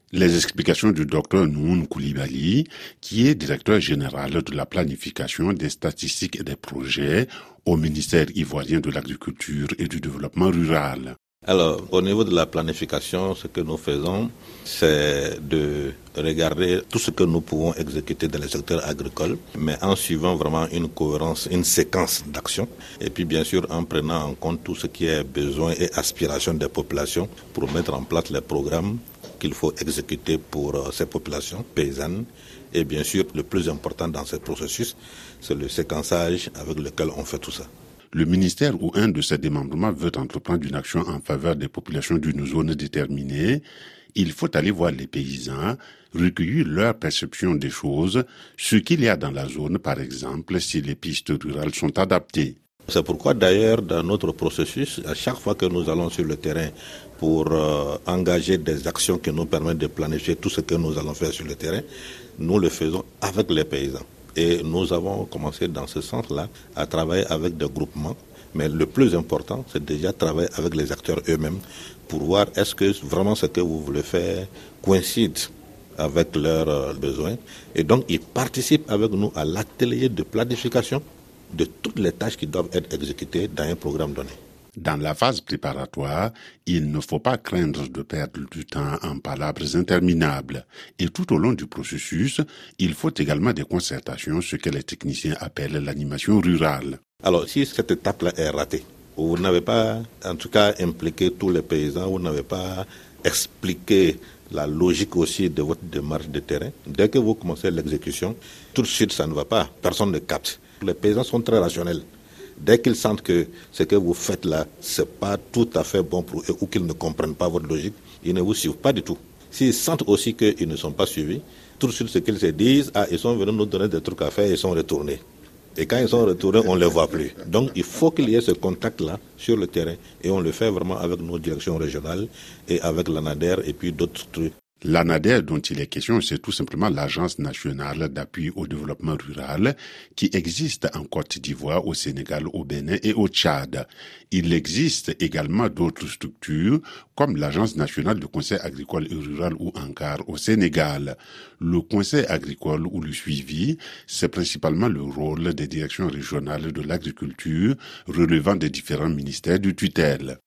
Les explications du docteur Noun Koulibaly, qui est directeur général de la planification, des statistiques et des projets au ministère ivoirien de l'Agriculture et du Développement rural. Alors, au niveau de la planification, ce que nous faisons, c'est de regarder tout ce que nous pouvons exécuter dans le secteur agricole, mais en suivant vraiment une cohérence, une séquence d'actions, et puis bien sûr en prenant en compte tout ce qui est besoin et aspiration des populations pour mettre en place les programmes qu'il faut exécuter pour ces populations paysannes. Et bien sûr, le plus important dans ce processus, c'est le séquençage avec lequel on fait tout ça. Le ministère ou un de ses démembrements veut entreprendre une action en faveur des populations d'une zone déterminée, il faut aller voir les paysans, recueillir leur perception des choses, ce qu'il y a dans la zone, par exemple, si les pistes rurales sont adaptées. C'est pourquoi d'ailleurs dans notre processus, à chaque fois que nous allons sur le terrain pour engager des actions qui nous permettent de planifier tout ce que nous allons faire sur le terrain, nous le faisons avec les paysans. Et nous avons commencé dans ce sens-là à travailler avec des groupements. Mais le plus important, c'est déjà travailler avec les acteurs eux-mêmes pour voir est-ce que vraiment ce que vous voulez faire coïncide avec leurs besoins. Et donc, ils participent avec nous à l'atelier de planification de toutes les tâches qui doivent être exécutées dans un programme donné. Dans la phase préparatoire, il ne faut pas craindre de perdre du temps en palabres interminables. Et tout au long du processus, il faut également des concertations, ce que les techniciens appellent l'animation rurale. Alors, si cette étape-là est ratée, vous n'avez pas, en tout cas, impliqué tous les paysans, vous n'avez pas expliqué la logique aussi de votre démarche de terrain, dès que vous commencez l'exécution, tout de suite, ça ne va pas. Personne ne capte. Les paysans sont très rationnels. Dès qu'ils sentent que ce que vous faites là, ce n'est pas tout à fait bon pour eux ou qu'ils ne comprennent pas votre logique, ils ne vous suivent pas du tout. S'ils sentent aussi qu'ils ne sont pas suivis, tout de suite ce qu'ils se disent, ils sont venus nous donner des trucs à faire, ils sont retournés. Et quand ils sont retournés, on ne les voit plus. Donc il faut qu'il y ait ce contact-là sur le terrain et on le fait vraiment avec nos directions régionales et avec l'ANADER et puis d'autres structures. L'ANADER dont il est question, c'est tout simplement l'Agence nationale d'appui au développement rural qui existe en Côte d'Ivoire, au Sénégal, au Bénin et au Tchad. Il existe également d'autres structures comme l'Agence nationale de conseil agricole et rural ou ANCAR au Sénégal. Le conseil agricole ou le suivi, c'est principalement le rôle des directions régionales de l'agriculture relevant des différents ministères de tutelle.